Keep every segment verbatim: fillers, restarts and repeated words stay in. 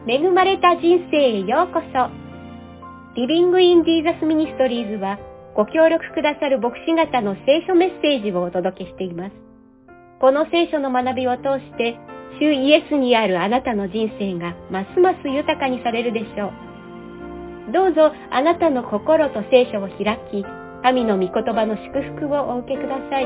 恵まれた人生へようこそ。リビングインジーザスミニストリーズはご協力くださる牧師方の聖書メッセージをお届けしています。この聖書の学びを通して主イエスにあるあなたの人生がますます豊かにされるでしょう。どうぞあなたの心と聖書を開き、神の御言葉の祝福をお受けください。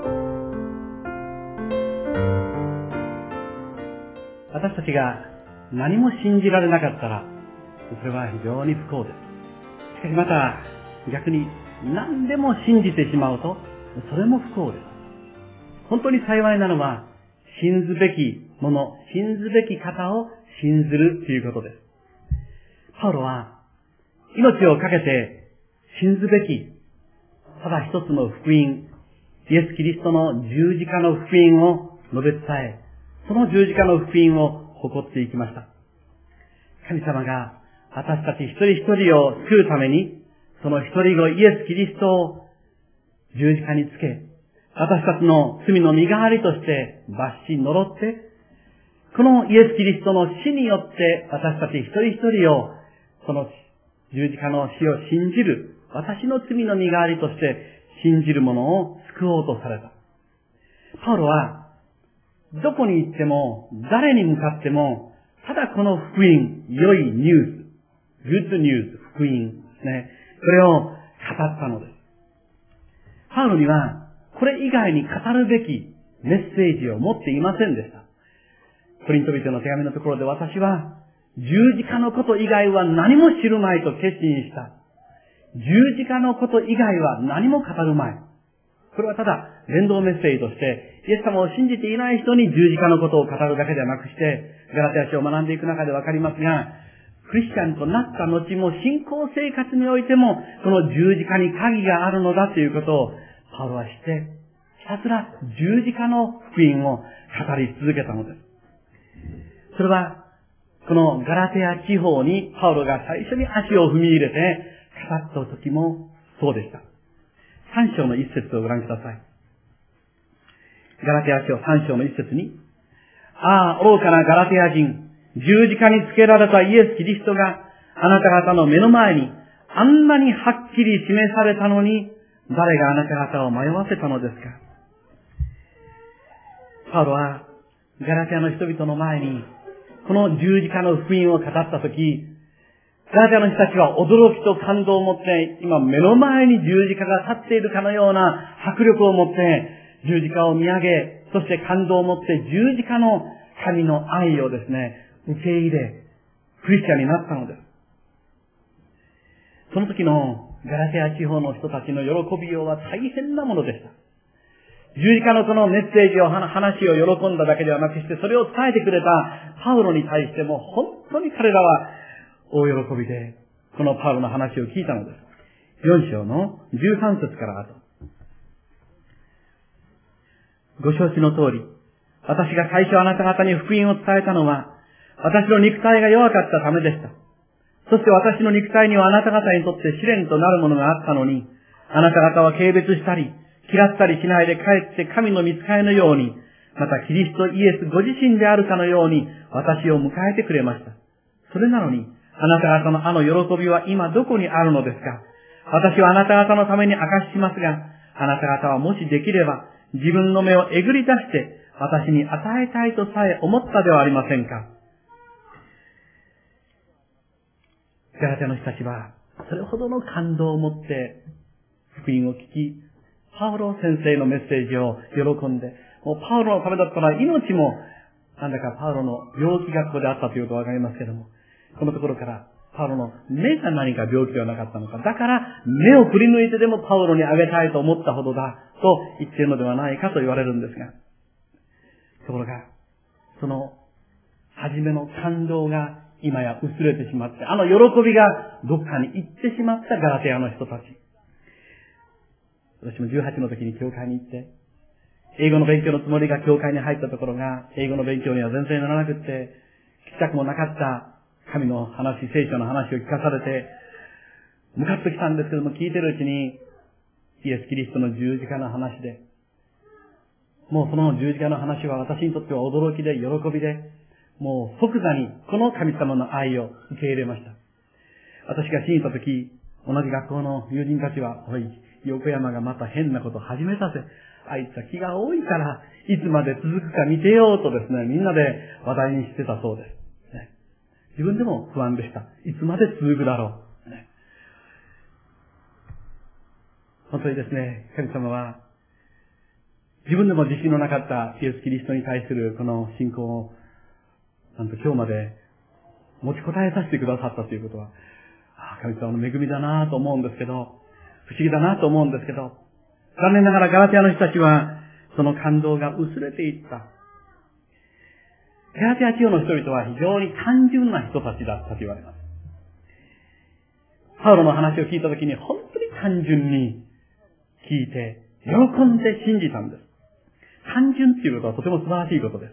私たちが何も信じられなかったら、それは非常に不幸です。しかしまた逆に何でも信じてしまうと、それも不幸です。本当に幸いなのは、信ずべきもの、信ずべき方を信ずるということです。パウロは命を懸けて信ずべきただ一つの福音、イエス・キリストの十字架の福音を述べ伝え、その十字架の福音を誇っていきました。神様が私たち一人一人を救うために、その一人子イエス・キリストを十字架につけ、私たちの罪の身代わりとして罰し呪って、このイエス・キリストの死によって私たち一人一人をその十字架の死を信じる、私の罪の身代わりとして信じる者を救おうとされた。パウロはどこに行っても誰に向かってもただこの福音、良いニュース、グッドニュース、福音ですね。それを語ったのです。パウロにはこれ以外に語るべきメッセージを持っていませんでした。コリント人の手紙のところで、私は十字架のこと以外は何も知るまいと決心した。十字架のこと以外は何も語るまい。これはただ伝道メッセージとして、イエス様を信じていない人に十字架のことを語るだけではなくして、ガラテヤ書を学んでいく中でわかりますが、クリスチャンとなった後も信仰生活においても、この十字架に鍵があるのだということを、パウロは知って、ひたすら十字架の福音を語り続けたのです。それは、このガラテヤ地方にパウロが最初に足を踏み入れて語った時もそうでした。三章の一節をご覧ください。ガラテヤ書三章の一節に、ああ、愚かなガラテヤ人、十字架につけられたイエス・キリストがあなた方の目の前にあんなにはっきり示されたのに、誰があなた方を迷わせたのですか。パウロはガラテヤの人々の前にこの十字架の福音を語ったとき、ガラテヤの人たちは驚きと感動を持って、今目の前に十字架が立っているかのような迫力を持って十字架を見上げ、そして感動を持って十字架の神の愛をですね、受け入れ、クリスチャンになったのです。その時のガラテヤ地方の人たちの喜びようは大変なものでした。十字架のこのメッセージを、話を喜んだだけではなくして、それを伝えてくれたパウロに対しても本当に彼らは大喜びで、このパウロの話を聞いたのです。よん章のじゅうさん節から後。ご承知の通り、私が最初あなた方に福音を伝えたのは、私の肉体が弱かったためでした。そして私の肉体にはあなた方にとって試練となるものがあったのに、あなた方は軽蔑したり、嫌ったりしないでかえって神の御使いのように、またキリストイエスご自身であるかのように私を迎えてくれました。それなのに、あなた方のあの喜びは今どこにあるのですか。私はあなた方のために証ししますが、あなた方はもしできれば自分の目をえぐり出して私に与えたいとさえ思ったではありませんか。ガラテヤの人たちはそれほどの感動を持って福音を聞き、パウロ先生のメッセージを喜んで、もうパウロのためだったら命も、なんだかパウロの病気がここであったということがわかりますけども、このところからパウロの目が何か病気ではなかったのか、だから目を振り抜いてでもパウロにあげたいと思ったほどだと言っているのではないかと言われるんですが、ところがその初めの感動が今や薄れてしまって、あの喜びがどっかに行ってしまったガラテヤの人たち。私もじゅうはちの時に教会に行って、英語の勉強のつもりが教会に入ったところが、英語の勉強には全然ならなくって、聞きたくもなかった神の話、聖書の話を聞かされて、ムカッときたんですけども、聞いてるうちに、イエス・キリストの十字架の話で、もうその十字架の話は私にとっては驚きで、喜びで、 もう即座にこの神様の愛を受け入れました。私が信じたとき、同じ学校の友人たちは、おい、横山がまた変なこと始めたぜ。あいつは気が多いから、いつまで続くか見てようとですね、みんなで話題にしてたそうです。ね、自分でも不安でした。いつまで続くだろう。ね、本当にですね、神様は、自分でも自信のなかったイエス・キリストに対するこの信仰を、なんと今日まで持ちこたえさせてくださったということは、神様の恵みだなと思うんですけど、不思議だなと思うんですけど、残念ながらガラテヤの人たちは、その感動が薄れていった。ガラテヤ地方の人々は非常に単純な人たちだったと言われます。パウロの話を聞いたときに本当に単純に聞いて、喜んで信じたんです。単純っていうことはとても素晴らしいことです。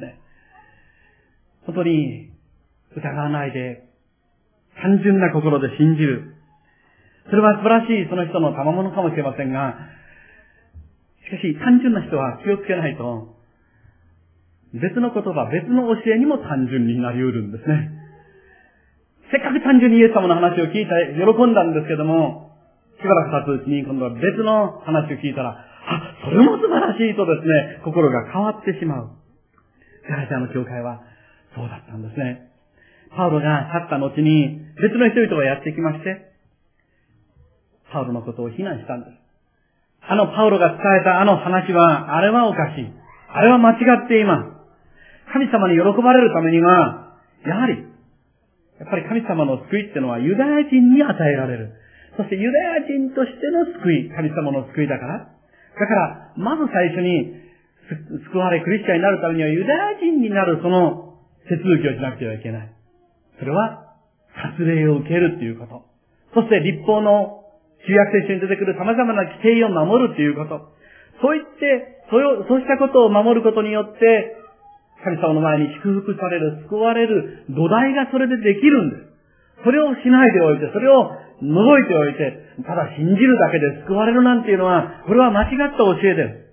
ね、本当に疑わないで、単純な心で信じる。それは素晴らしいその人の賜物かもしれませんが、しかし単純な人は気をつけないと、別の言葉、別の教えにも単純になり得るんですね。せっかく単純にイエス様の話を聞いて喜んだんですけども、しばらく経つうちに今度は別の話を聞いたら、あ、それも素晴らしいとですね、心が変わってしまう。ガラテヤの教会はそうだったんですね。パウロが去った後に別の人々がやってきまして、パウロのことを非難したんです。あのパウロが伝えたあの話は、あれはおかしい。あれは間違っています。神様に喜ばれるためには、やはり、やっぱり神様の救いってのはユダヤ人に与えられる。そしてユダヤ人としての救い、神様の救いだから。だから、まず最初に救われクリスチャンになるためにはユダヤ人になるその手続きをしなくてはいけない。それは、割礼を受けるっていうこと。そして立法の旧約聖書に出てくる様々な規定を守るっていうこと。そう言って、それを、そうしたことを守ることによって、神様の前に祝福される、救われる土台がそれでできるんです。それをしないでおいて、それを除いておいて、ただ信じるだけで救われるなんていうのは、これは間違った教えです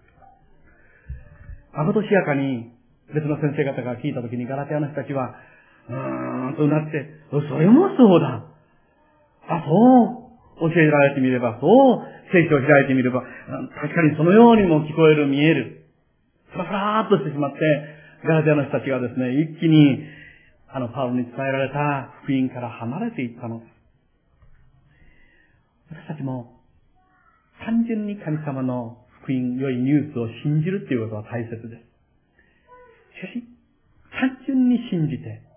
。まことしやかに別の先生方が聞いたときにガラテヤの人たちは、うーんとなって、それもそうだ。あ、そう教えられてみれば、そう聖書を開いてみれば、確かにそのようにも聞こえる、見える。ふらふらーっとしてしまって、ガラテヤの人たちがですね、一気に、あのパウロに伝えられた福音から離れていったのです。私たちも、単純に神様の福音、良いニュースを信じるということは大切です。しかし、単純に信じて、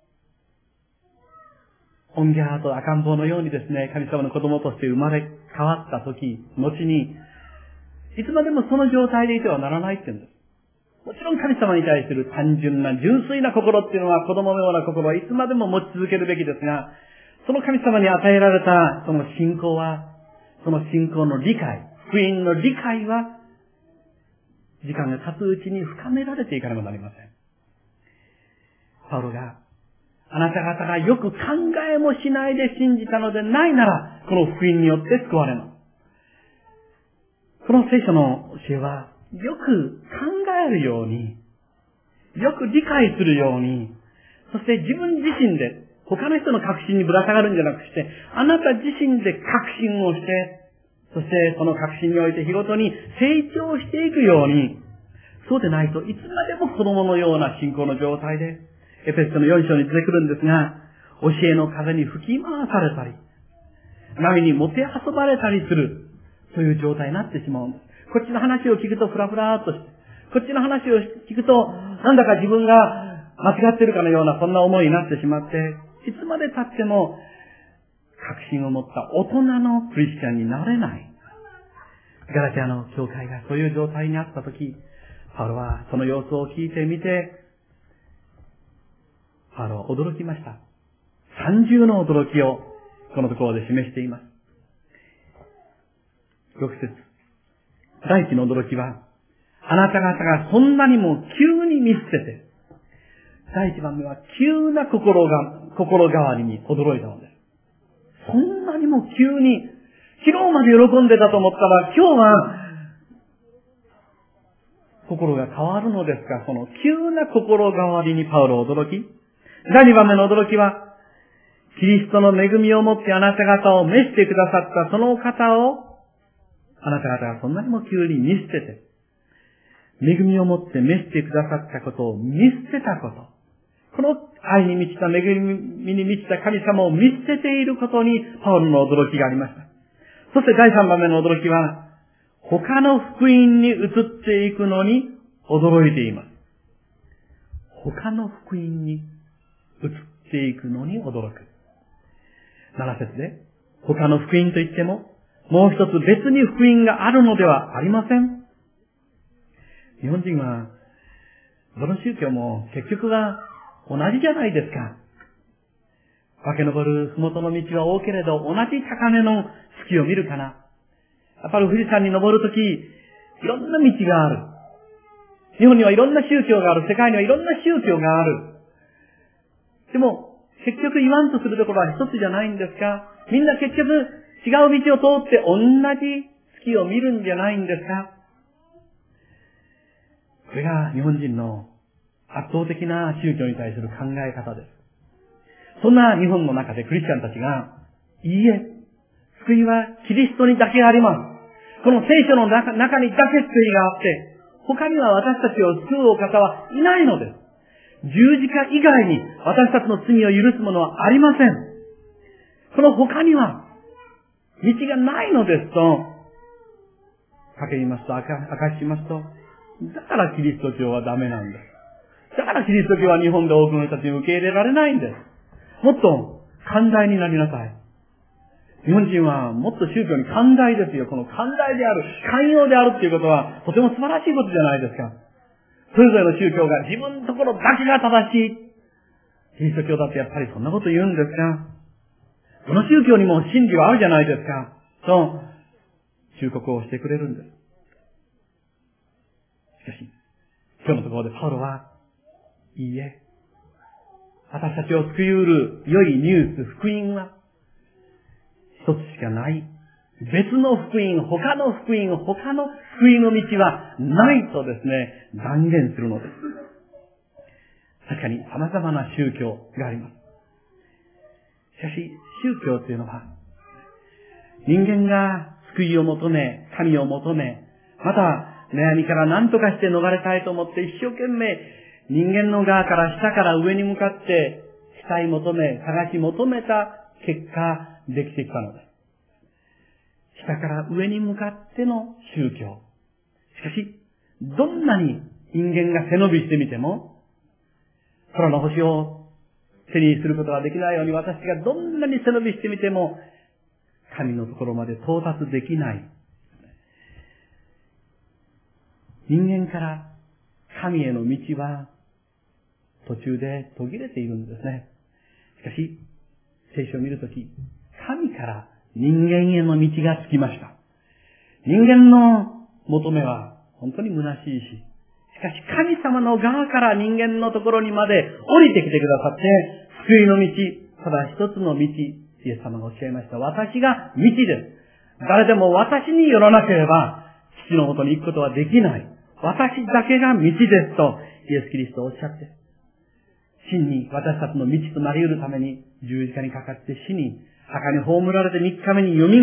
オンギャーと赤ん坊のようにですね、神様の子供として生まれ変わったとき、後に、いつまでもその状態でいてはならないって言うんです。もちろん神様に対する単純な純粋な心っていうのは子供のような心はいつまでも持ち続けるべきですが、その神様に与えられたその信仰は、その信仰の理解、福音の理解は、時間が経つうちに深められていかなくなりません。パウロが、あなた方がよく考えもしないで信じたのでないなら、この福音によって救われます。この聖書の教えは、よく考えるように、よく理解するように、そして自分自身で、他の人の確信にぶら下がるんじゃなくして、あなた自身で確信をして、そしてその確信において日ごとに成長していくように、そうでないといつまでも子供のような信仰の状態で、エペソのよん章に出てくるんですが、教えの風に吹き回されたり、波にもてあそばれたりする、そういう状態になってしまうんです。こっちの話を聞くとフラフラーっとして、こっちの話を聞くと、なんだか自分が間違ってるかのようなそんな思いになってしまって、いつまで経っても確信を持った大人のクリスチャンになれない。ガラテヤの教会がそういう状態にあったとき、パウロはその様子を聞いてみて、パウロは驚きました。三重の驚きをこのところで示しています。六節。第一の驚きは、あなた方がそんなにも急に見捨てて、第一番目は急な心が、心変わりに驚いたのです。そんなにも急に、昨日まで喜んでたと思ったら、今日は、 心が変わるのですが、その急な心変わりにパウロ驚き。第二番目の驚きは、キリストの恵みをもってあなた方を召してくださったその方を、あなた方がそんなにも急に見捨てて、恵みをもって召してくださったことを見捨てたこと。この愛に満ちた恵みに満ちた神様を見捨てていることにパウロの驚きがありました。そして第三番目の驚きは、他の福音に移っていくのに驚いています。他の福音に移っていくのに驚く。七節で、他の福音といっても、もう一つ別に福音があるのではありません。日本人は、どの宗教も結局は同じじゃないですか。駆け上る麓の道は多けれど、同じ高嶺の月を見るかな。やっぱり富士山に登るとき、いろんな道がある。日本にはいろんな宗教がある。世界にはいろんな宗教がある。でも、結局言わんとするところは一つじゃないんですか？みんな結局違う道を通って同じ月を見るんじゃないんですか？これが日本人の圧倒的な宗教に対する考え方です。そんな日本の中でクリスチャンたちが、いいえ、救いはキリストにだけあります。この聖書の中、中にだけ救いがあって、他には私たちを救うお方はいないのです。十字架以外に私たちの罪を許すものはありません。その他には道がないのですと、叫びますと、明かしますと、だからキリスト教はダメなんです。だからキリスト教は日本で多くの人たちに受け入れられないんです。もっと寛大になりなさい。日本人はもっと宗教に寛大ですよ。この寛大である、寛容であるっていうことはとても素晴らしいことじゃないですか。それぞれの宗教が自分のところだけが正しい。キリスト教だってやっぱりそんなこと言うんですか？この宗教にも真理はあるじゃないですか。と、忠告をしてくれるんです。しかし、今日のところでパウロは、いいえ、私たちを救い得る良いニュース、福音は、一つしかない。別の福音、他の福音、他の福音の道はないとですね、断言するのです。確かに様々な宗教があります。しかし、宗教というのは、人間が救いを求め、神を求め、また悩みから何とかして逃れたいと思って一生懸命人間の側から下から上に向かって慕い求め、探し求めた結果、できてきたのです。下から上に向かっての宗教。しかし、どんなに人間が背伸びしてみても、空の星を手にすることができないように私がどんなに背伸びしてみても、神のところまで到達できない。人間から神への道は途中で途切れているんですね。しかし、聖書を見るとき、神から人間への道がつきました。人間の求めは本当に虚しいし、しかし神様の側から人間のところにまで降りてきてくださって、救いの道、ただ一つの道、イエス様がおっしゃいました。私が道です。誰でも私によらなければ、父のもとに行くことはできない。私だけが道ですと、イエス・キリストをおっしゃって、真に私たちの道となり得るために十字架にかかって死に、墓に葬られて三日目に蘇って、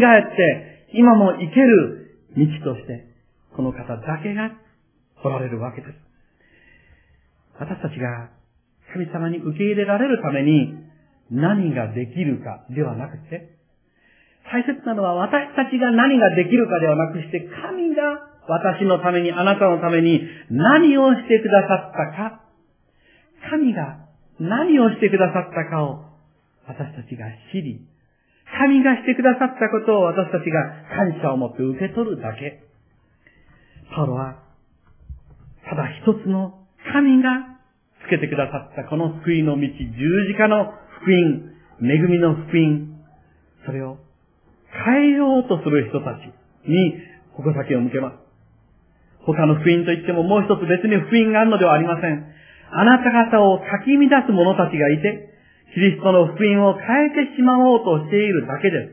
今も生ける道として、この方だけが来られるわけです。私たちが神様に受け入れられるために何ができるかではなくて、大切なのは私たちが何ができるかではなくして、神が私のために、あなたのために何をしてくださったか、神が何をしてくださったかを私たちが知り、神がしてくださったことを私たちが感謝を持って受け取るだけ。パウロは、ただ一つの神がつけてくださったこの救いの道、十字架の福音、恵みの福音、それを変えようとする人たちに矛先を向けます。他の福音といってももう一つ別に福音があるのではありません。あなた方をかき乱す者たちがいて、キリストの福音を変えてしまおうとしているだけです。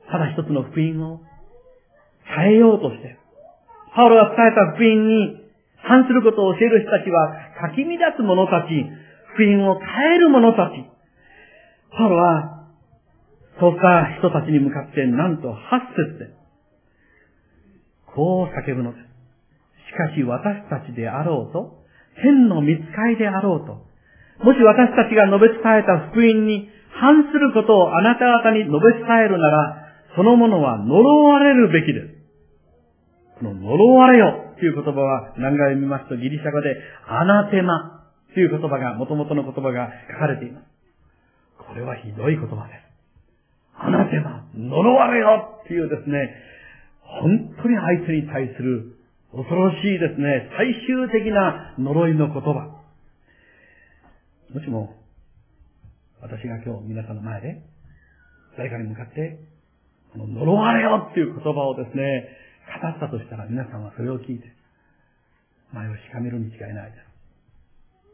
ただ一つの福音を変えようとして、パウロが伝えた福音に反することを教える人たちは、かき乱す者たち、福音を変える者たち。パウロは、そうした人たちに向かって、なんとはち節で、こう叫ぶのです。しかし私たちであろうと、天の御使いであろうと、もし私たちが述べ伝えた福音に反することをあなた方に述べ伝えるなら、そのものは呪われるべきです。この呪われよという言葉は何回見ますとギリシャ語でアナテマという言葉が、元々の言葉が書かれています。これはひどい言葉です。アナテマ、呪われよっていうですね、本当に相手に対する恐ろしいですね、最終的な呪いの言葉。もしも、私が今日皆さんの前で、誰かに向かって、この呪われよっていう言葉をですね、語ったとしたら皆さんはそれを聞いて、前をしかめるに違いないです。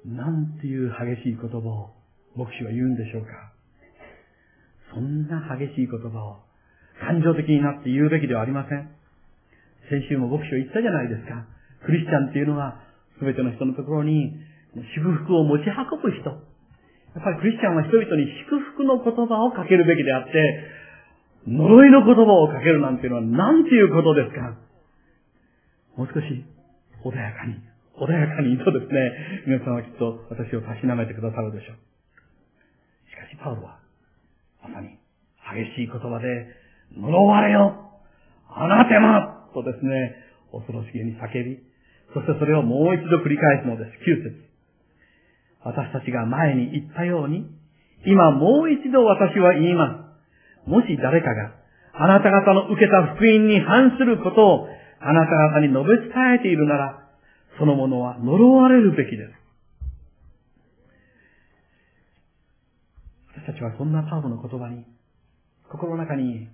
なんていう激しい言葉を牧師は言うんでしょうか。そんな激しい言葉を感情的になって言うべきではありません。先週も牧師は言ったじゃないですか。クリスチャンっていうのは全ての人のところに祝福を持ち運ぶ人。やっぱりクリスチャンは人々に祝福の言葉をかけるべきであって、呪いの言葉をかけるなんていうのはなんていうことですか。もう少し穏やかに、穏やかにとですね、皆さんはきっと私をたしなめてくださるでしょう。しかしパウロは、まさに激しい言葉で、呪われよ、アナテマとですね、恐ろしげに叫び、そしてそれをもう一度繰り返すのです。きゅう節。私たちが前に言ったように、今もう一度私は言います。もし誰かがあなた方の受けた福音に反することをあなた方に述べ伝えているなら、そのものは呪われるべきです。私たちはそんなパウロの言葉に、心の中に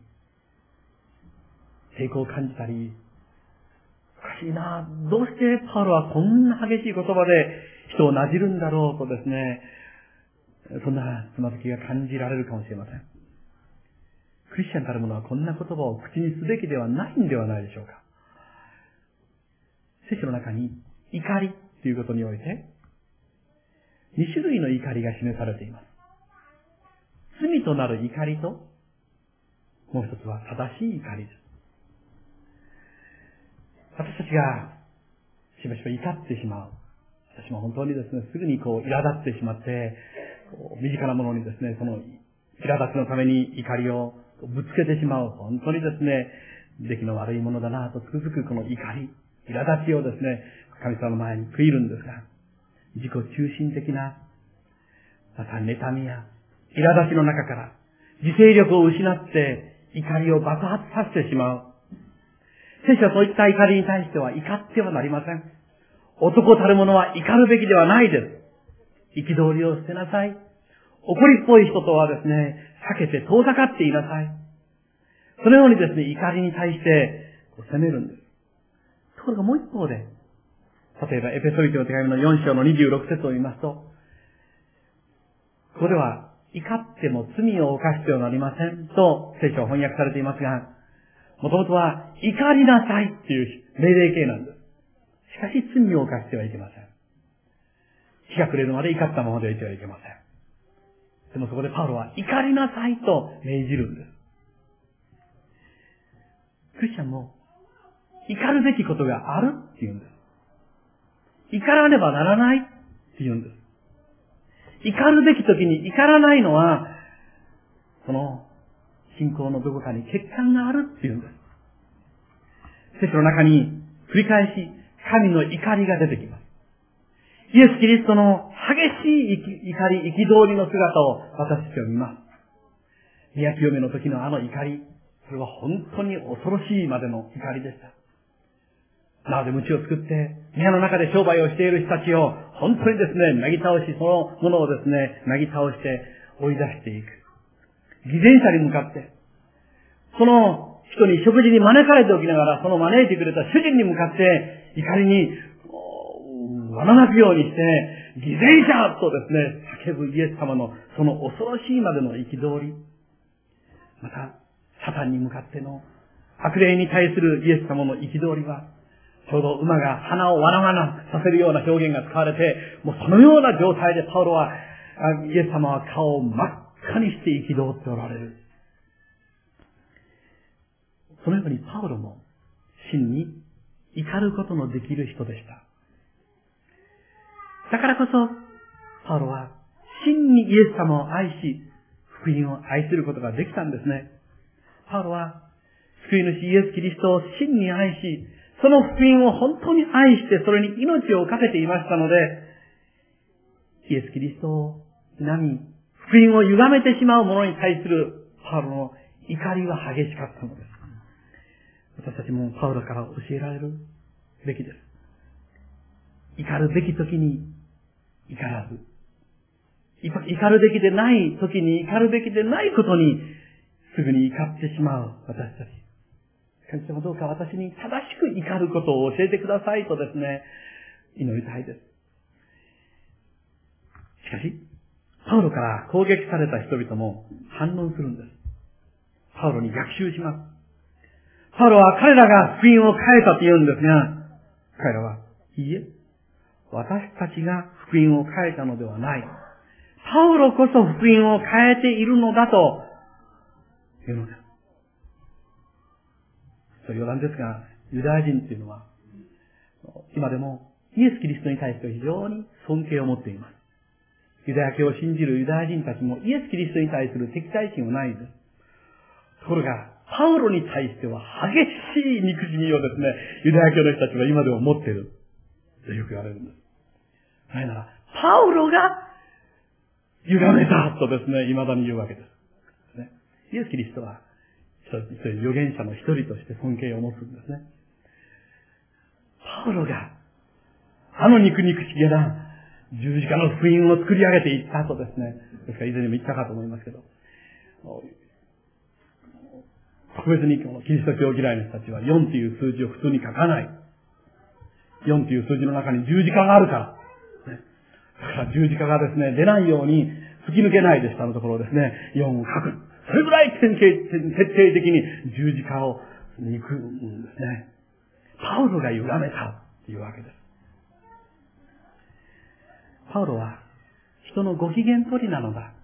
抵抗を感じたり、おかしいな、どうしてパウロはこんな激しい言葉で人をなじるんだろうとですね、そんなつまずきが感じられるかもしれません。クリスチャンたる者はこんな言葉を口にすべきではないんではないでしょうか。聖書の中に怒りということにおいて、二種類の怒りが示されています。罪となる怒りと、もう一つは正しい怒りです。私たちがしばしば怒ってしまう。私も本当にですね、すぐにこう苛立ってしまって、身近なものにですね、その苛立ちのために怒りをぶつけてしまう。本当にですね、出来の悪いものだなとつくづくこの怒り、苛立ちをですね、神様の前に悔いるんですが、自己中心的な、また妬みや苛立ちの中から自制力を失って怒りを爆発させてしまう。聖書はそういった怒りに対しては怒ってはなりません。男たる者は怒るべきではないです。憤りを捨てなさい。怒りっぽい人とはですね、避けて遠ざかっていなさい。そのようにですね、怒りに対して責めるんです。ところがもう一方で、例えばエペソビトの手紙のよん章のにじゅうろく節を見ますと、ここでは怒っても罪を犯してはなりませんと聖書は翻訳されていますが、もともとは怒りなさいっていう命令形なんです。しかし罪を犯してはいけません。日が暮れるまで怒ったままでいてはいけません。でもそこでパウロは怒りなさいと命じるんです。クリスチャンも怒るべきことがあるって言うんです。怒らねばならないって言うんです。怒るべき時に怒らないのは、その信仰のどこかに欠陥があるって言うんです。聖書の中に繰り返し神の怒りが出てきます。イエス・キリストの激しい怒り、憤りの姿を私たちは見ます。宮清めの時のあの怒り、それは本当に恐ろしいまでの怒りでした。なので鞭を作って、宮の中で商売をしている人たちを本当にですね、なぎ倒し、そのものをですね、なぎ倒して追い出していく。偽善者に向かって、その人に食事に招かれておきながら、その招いてくれた主人に向かって怒りにわななくようにして、偽善者とですね、叫ぶイエス様のその恐ろしいまでの憤り。また、サタンに向かっての悪霊に対するイエス様の憤りは、 ちょうど馬が鼻をわなわなさせるような表現が使われて、もうそのような状態でパウロは、イエス様は顔を真っ赤にして憤っておられる。そのようにパウロも真に怒ることのできる人でした。だからこそ、パウロは真にイエス様を愛し、福音を愛することができたんですね。パウロは救い主イエス・キリストを真に愛し、その福音を本当に愛して、それに命を懸けていましたので、イエス・キリストを否み、福音を歪めてしまう者に対するパウロの怒りは激しかったのです。私たちもパウロから教えられるべきです。怒るべき時に怒らず、怒るべきでない時に怒るべきでないことにすぐに怒ってしまう私たち。神様どうか私に正しく怒ることを教えてくださいとですね、祈りたいです。しかし、パウロから攻撃された人々も反論するんです。パウロに逆襲します。パウロは彼らが福音を変えたと言うんですが、彼らは、いいえ、私たちが福音を変えたのではない。パウロこそ福音を変えているのだと言うのです。そう余談ですが、ユダヤ人というのは、今でもイエス・キリストに対して非常に尊敬を持っています。ユダヤ教を信じるユダヤ人たちもイエス・キリストに対する敵対心はないんです。ところが、パウロに対しては激しい憎しみをですね、ユダヤ教の人たちは今でも持っている。とよく言われるんです。なぜなら、パウロが歪めたとですね、未だに言うわけです。ね、イエス・キリストは、そういう預言者の一人として尊敬を持つんですね。パウロが、あの肉肉しげな十字架の福音を作り上げていったとですね、ですから以前にも言ったかと思いますけど、特別にこのキリスト教嫌いの人たちはよんという数字を普通に書かない。よんという数字の中に十字架があるから。ね、だから十字架がですね、出ないように突き抜けないで下のところをですね、よんを書く。それぐらい徹底的に十字架を憎むんですね。パウロが歪めたというわけです。パウロは人のご機嫌取りなのだ。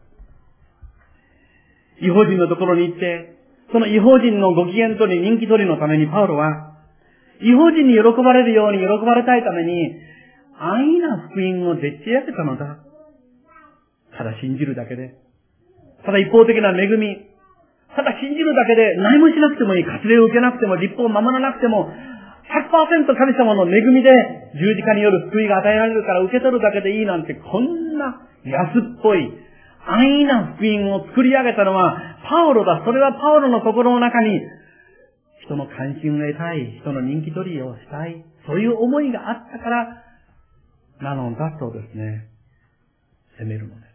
異邦人のところに行って、その異邦人のご機嫌取り、人気取りのためにパウロは、異邦人に喜ばれるように喜ばれたいために、安易な福音をでっち上げたのだ。ただ信じるだけで、ただ一方的な恵み、ただ信じるだけで何もしなくてもいい、割礼を受けなくても、立法を守らなくても、ひゃくパーセント 神様の恵みで十字架による救いが与えられるから受け取るだけでいいなんて、こんな安っぽい、安易な福音を作り上げたのはパウロだ。それはパウロの心の中に人の関心を得たい、人の人気取りをしたい、そういう思いがあったからなのだとですね、責めるのです。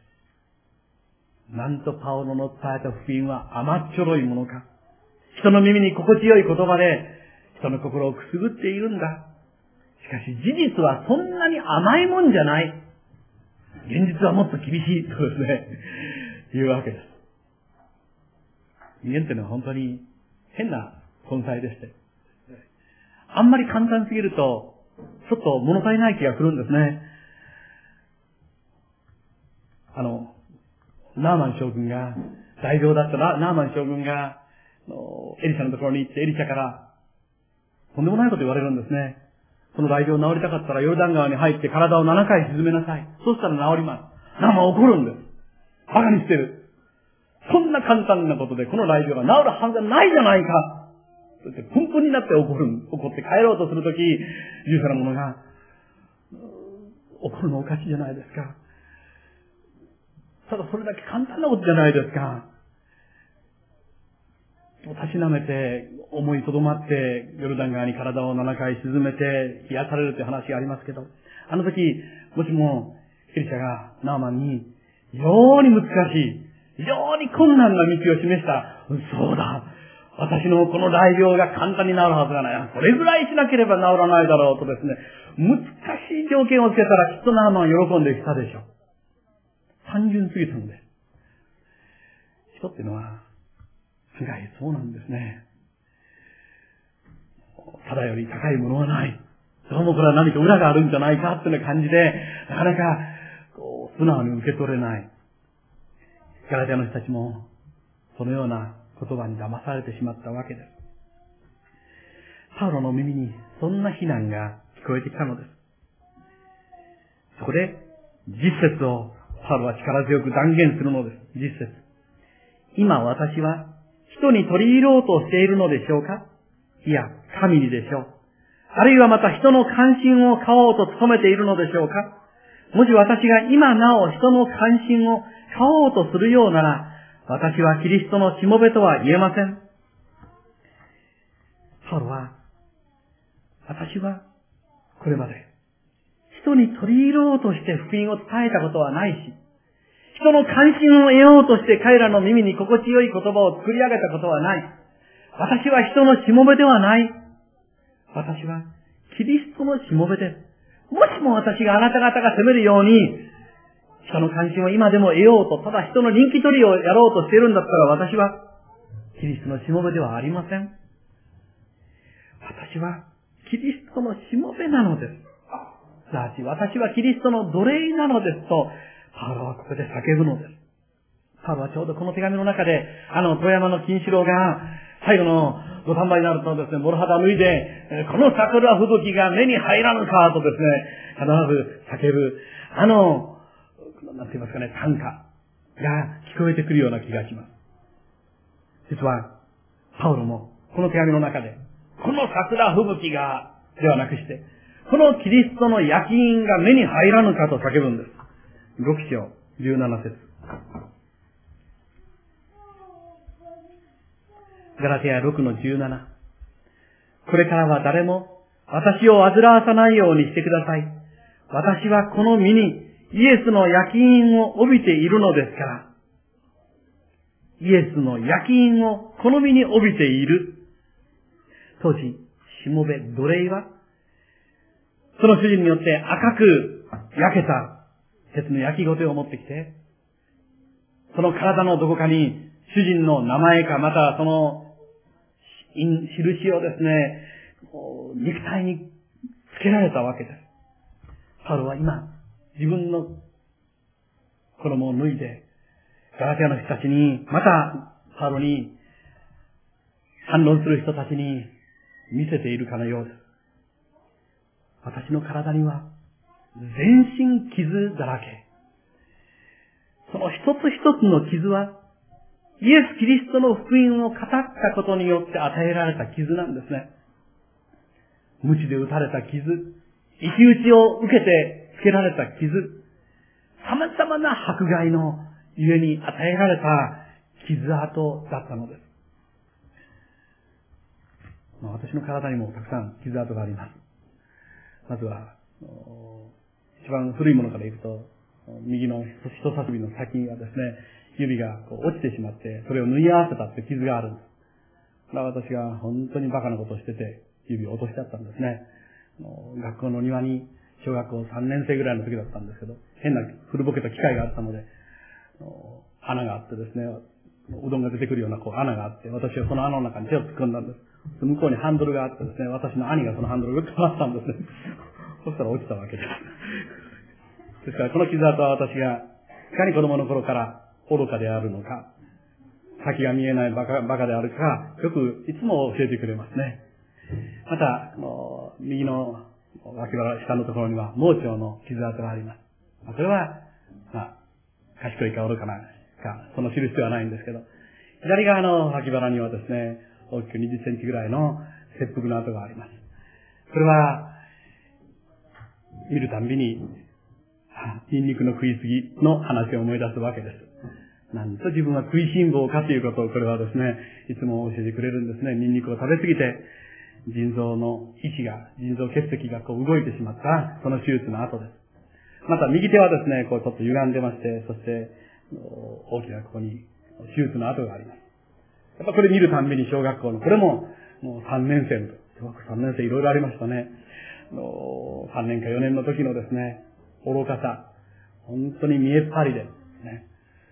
なんとパウロの伝えた福音は甘っちょろいものか。人の耳に心地よい言葉で人の心をくすぐっているんだ。しかし事実はそんなに甘いもんじゃない。現実はもっと厳しいとですね、いうわけです。人間っていうのは本当に変な存在でして、あんまり簡単すぎると、ちょっと物足りない気がするんですね。あの、ナーマン将軍が、大病だったナーマン将軍が、エリシャのところに行ってエリシャから、とんでもないこと言われるんですね。この大病治りたかったらヨルダン川に入って体をななかい沈めなさい。そうしたら治ります。ナーマン怒るんです。馬鹿にしてる。そんな簡単なことでこの大病が治るはずがないじゃないか。そしてプンプンになって怒る、怒って帰ろうとするとき、従者の者が、怒るのおかしいじゃないですか。ただそれだけ簡単なことじゃないですか。たしなめて、思いとどまって、ヨルダン川に体をななかい沈めて、癒されるという話がありますけど、あの時、もしも、エリシャがナーマンに、非常に難しい、非常に困難な道を示した、そうだ、私のこの大病が簡単に治るはずがない。これぐらいしなければ治らないだろうとですね、難しい条件をつけたらきっとナーマンは喜んできたでしょう。単純すぎたのです。人っていうのは、案外そうなんですね。ただより高いものはない。 どうもこれは何か裏があるんじゃないかっていうような感じで、なかなか、こう、素直に受け取れない。ガラテヤの人たちも、そのような言葉に騙されてしまったわけです。パウロの耳にそんな非難が聞こえてきたのです。そこで、実節をパウロは力強く断言するのです。実節。今私は人に取り入ろうとしているのでしょうか？いや、神にでしょう。あるいはまた人の関心を買おうと努めているのでしょうか？もし私が今なお人の関心を買おうとするようなら、私はキリストのしもべとは言えません。パウロは、私はこれまで人に取り入ろうとして福音を伝えたことはないし、人の関心を得ようとして彼らの耳に心地よい言葉を作り上げたことはない。私は人のしもべではない。私はキリストのしもべです。もしも私があなた方が責めるように、人の関心を今でも得ようと、ただ人の人気取りをやろうとしているんだったら、私はキリストのしもべではありません。私はキリストのしもべなのです。すなわち私はキリストの奴隷なのですと、パウロはここで叫ぶのです。パウロはちょうどこの手紙の中で、あの富山の金四郎が最後の土壇場になるとですね、ボロ肌を脱いで、この桜吹雪が目に入らぬかとですね、必ず叫ぶ、あの、なんて言いますかね、短歌が聞こえてくるような気がします。実は、パウロもこの手紙の中で、この桜吹雪が、ではなくして、このキリストの焼き印が目に入らぬかと叫ぶんです。ろく章じゅうなな節。ガラテヤろくのじゅうなな。これからは誰も私を煩わさないようにしてください。私はこの身にイエスの焼き印を帯びているのですから。イエスの焼き印をこの身に帯びている。当時、しもべ、奴隷は、その主人によって赤く焼けた鉄の焼きごてを持ってきて、その体のどこかに主人の名前かまたその印をですね、肉体につけられたわけです。パウロは今、自分の衣を脱いで、ガラテヤの人たちに、またパウロに反論する人たちに見せているかのようです。私の体には全身傷だらけ。その一つ一つの傷はイエス・キリストの福音を語ったことによって与えられた傷なんですね。鞭で打たれた傷、生き打ちを受けてつけられた傷、様々な迫害のゆえに与えられた傷跡だったのです。まあ、私の体にもたくさん傷跡があります。まずは、一番古いものからいくと、右の人差し指の先にはですね、指がこう落ちてしまって、それを縫い合わせたって傷があるんです。だから私が本当にバカなことをしてて、指を落としちゃったんですね。学校の庭に、小学校さんねん生ぐらいの時だったんですけど、変な古ぼけた機械があったので、穴があってですね、うどんが出てくるようなこう穴があって、私はその穴の中に手を突っ込んだんです。向こうにハンドルがあってですね、私の兄がそのハンドルを打って回ったんですね。そしたら落ちたわけです。ですからこの傷跡は私が、いかに子供の頃から愚かであるのか、先が見えないバカ、バカであるか、よくいつも教えてくれますね。また、右の脇腹下のところには盲腸の傷跡があります。それは、まあ、賢いか愚かなか、その印ではないんですけど、左側の脇腹にはですね、大きくにじゅっセンチぐらいの切腹の跡があります。これは、見るたんびに、ニンニクの食いすぎの話を思い出すわけです。なんと自分は食いしん坊かということを、これはですね、いつも教えてくれるんですね。ニンニクを食べ過ぎて、腎臓の位置が、腎臓結石がこう動いてしまった、その手術の後です。また右手はですね、こうちょっと歪んでまして、そして、大きなここに手術の跡があります。やっぱこれ見るたんびに小学校の、これももうさんねん生の、小学校さんねん生いろいろありましたね。さんねんかよねんの時のですね、愚かさ、本当に見えっ張りで、ね、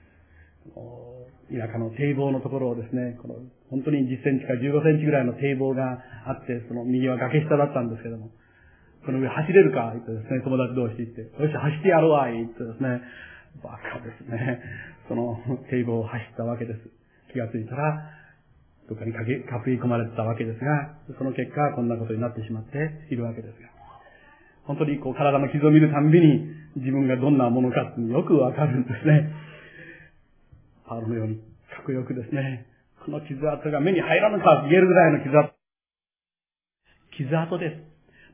田舎の堤防のところをですね、この本当にじゅっセンチかじゅうごセンチぐらいの堤防があって、その右は崖下だったんですけども、 この上走れるか言ってですね、友達同士言って、よし、走ってやるわ言ってですね、バカですね。その堤防を走ったわけです。気がついたら、どっかにかけ、かぶり込まれてたわけですが、その結果、こんなことになってしまっているわけですが。本当にこう体の傷を見るたんびに自分がどんなものかってよくわかるんですね。パウロのようにかっこよくですね、この傷跡が目に入らぬかと言えるぐらいの傷跡。傷跡です。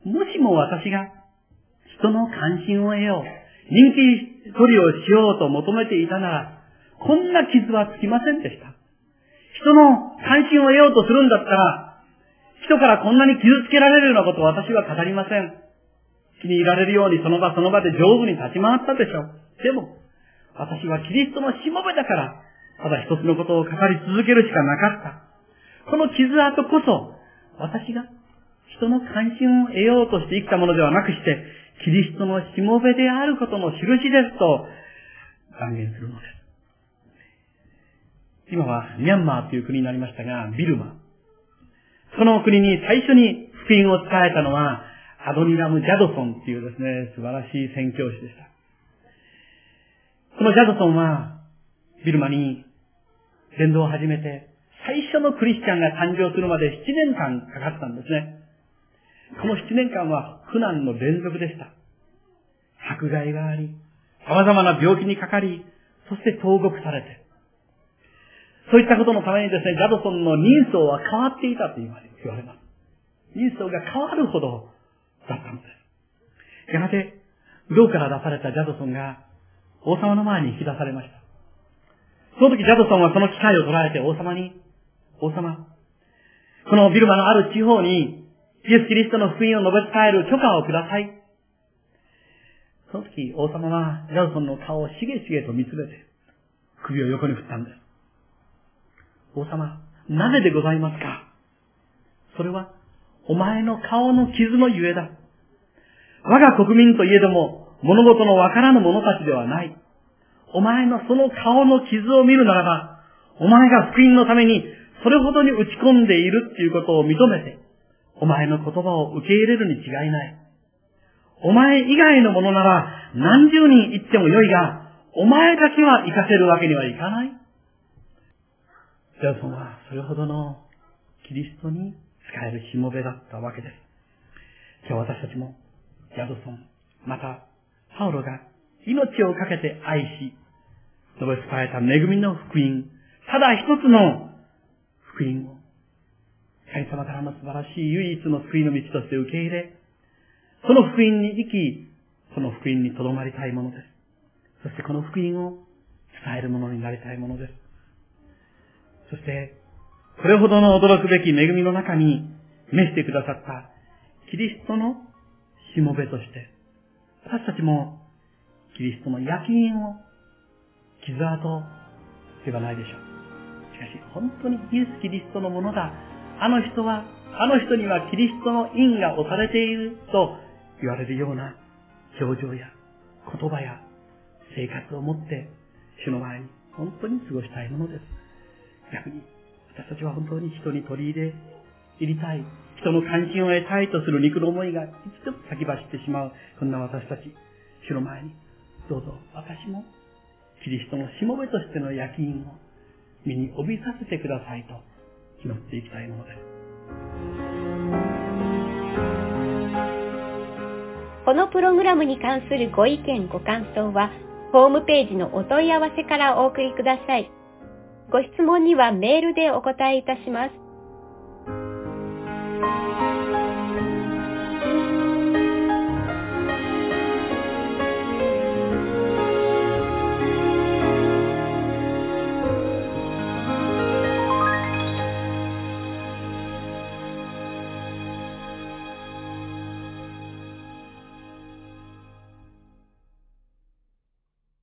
もしも私が人の関心を得よう、人気取りをしようと求めていたなら、こんな傷はつきませんでした。人の関心を得ようとするんだったら、人からこんなに傷つけられるようなことを私は語りません。気に入られるようにその場その場で上手に立ち回ったでしょう。でも、私はキリストのしもべだから、ただ一つのことを語り続けるしかなかった。この傷跡こそ、私が人の関心を得ようとして生きたものではなくして、キリストのしもべであることの印ですと断言するのです。今はミャンマーという国になりましたが、ビルマ。その国に最初に福音を伝えたのは、アドニラム・ジャドソンというですね、素晴らしい宣教師でした。このジャドソンは、ビルマに伝道を始めて、最初のクリスチャンが誕生するまでななねんかんかかったんですね。このななねんかんは苦難の連続でした。迫害があり、様々な病気にかかり、そして投獄されて。そういったことのためにですね、ジャドソンの人相は変わっていたと言われます。人相が変わるほどだったのです。やがて、牢から出されたジャドソンが王様の前に引き出されました。その時ジャドソンはその機会を捉えて王様に、王様、このビルマのある地方にイエス・キリストの福音を述べ伝える許可をください。その時王様はジャドソンの顔をしげしげと見つめて首を横に振ったんです。王様、なぜでございますか？それはお前の顔の傷のゆえだ。我が国民といえども物事のわからぬ者たちではない。お前のその顔の傷を見るならば、お前が福音のためにそれほどに打ち込んでいるっていうことを認めて、お前の言葉を受け入れるに違いない。お前以外の者なら何十人言ってもよいが、お前だけは生かせるわけにはいかない。ジャドソンはそれほどのキリストに使えるしもべだったわけです。今日私たちもジャドソン、またパウロが命をかけて愛し、述べ伝えた恵みの福音、ただ一つの福音を神様からの素晴らしい唯一の救いの道として受け入れ、その福音に生き、その福音に留まりたいものです。そしてこの福音を伝えるものになりたいものです。そして、これほどの驚くべき恵みの中に召してくださったキリストのしもべとして、私たちもキリストの焼き印を傷跡ではないでしょう。しかし本当にイエス・キリストのものだ。あの人は、あの人にはキリストの印が押されていると言われるような表情や言葉や生活を持って主の前に本当に過ごしたいものです。逆に私たちは本当に人に取り入れ入りたい、人の関心を得たいとする肉の思いがいつでも先走ってしまう、こんな私たち、主の前にどうぞ私もキリストのしもべとしての焼き印を身に帯びさせてくださいと祈っていきたいものです。 このプログラムに関するご意見ご感想はホームページのお問い合わせからお送りください。ご質問にはメールでお答えいたします。